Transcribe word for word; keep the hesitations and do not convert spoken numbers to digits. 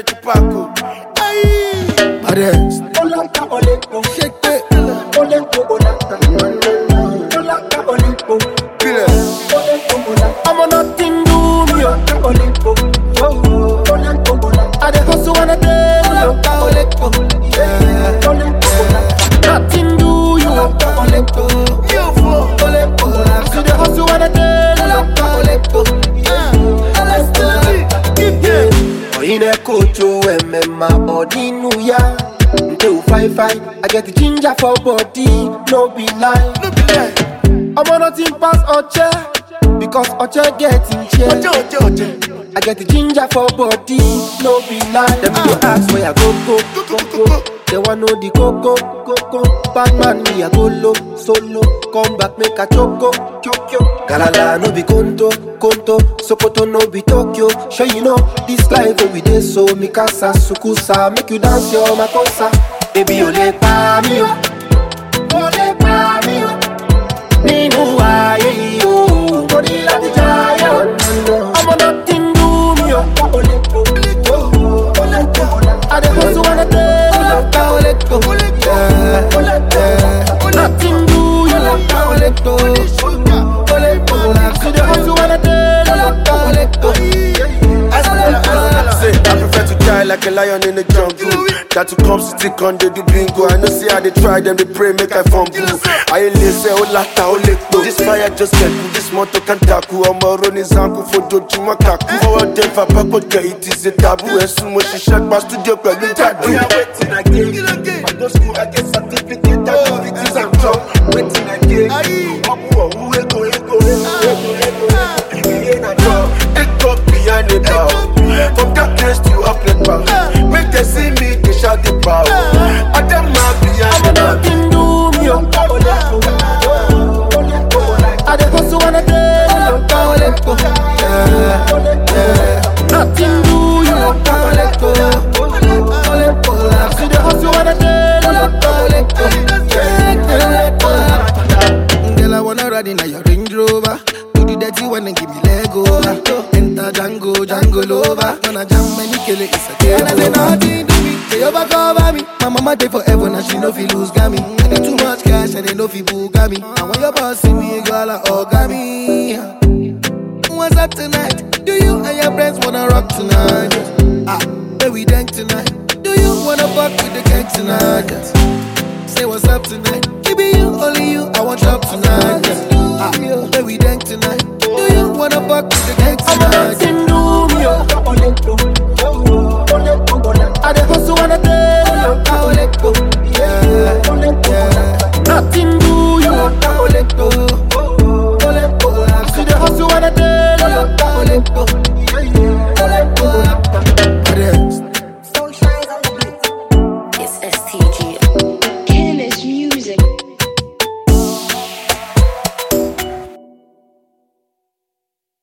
J Tupac. Aye. Arrest. Shake it. I'm on nothing do me. I dey hustle on a day. Nothing do you. You fool. See the hustle on a day. Oh, in a coach, oh, M M A, ordinu ya. Until five five, I get the ginger for body. No be lie, no be lie. I'm on nothing pass Oche, because Oche get in chair. Oche, Oche, Oche. I get the ginger for body. No be lie. Them go ask where I go, go, go, go. They want know the coco, coco. Batman me a go low, solo. Come back make a choco, choco. Galala no be conto, conto. Sokoto no be Tokyo. Sure you know this life where we dey so. Mikasa, sukusa, make you dance your makosa. Baby ole pa mi o, ole pa mi o. Ninu wa ye yo, body la di jaya. I'm on nothing do me o. I dey hustle on a day. Nothing do you like to let go. See the hustle on a day. Say I prefer to die like a lion in the jungle. That to come city con they do bingo. I know see how they try them, they pray make I fumble. I ain't listen, oh lata, oh let this fire just get me, this motor can tackle. I'm a running zanku for doju makaku. For a death, I pack what get it is a taboo. As soon as she shut my studio, but you tattoo. We are waiting again. I go school, I get certificate. I do fifties and job. Waiting again. I'm who will go, go, go, go. Take up behind the bar. From darkness to uplift power. Make them see me, they shout the power. I them not behind the bar. Nothing do me. I dey hustle on a day. Nothing do you. See the hustle on a day. Girl, I wanna ride in a your Range Rover. Do the dirty one and give me leg over. Enter Django, Django Lover. Gonna jam many kill it, it's a game. And I say nothing to me, they overcover me. My mama dey forever, now she no fi lose gammy. I need too much cash and they no fi bugami. And when your boss see me, girl, I orgami. What's up tonight? Do you and your friends wanna rock tonight? Ah, where we dank tonight? Do you wanna fuck with the gang tonight? Say what's up tonight? Maybe you, only you, I want up tonight. Ah, where we dank tonight? Do you wanna fuck with the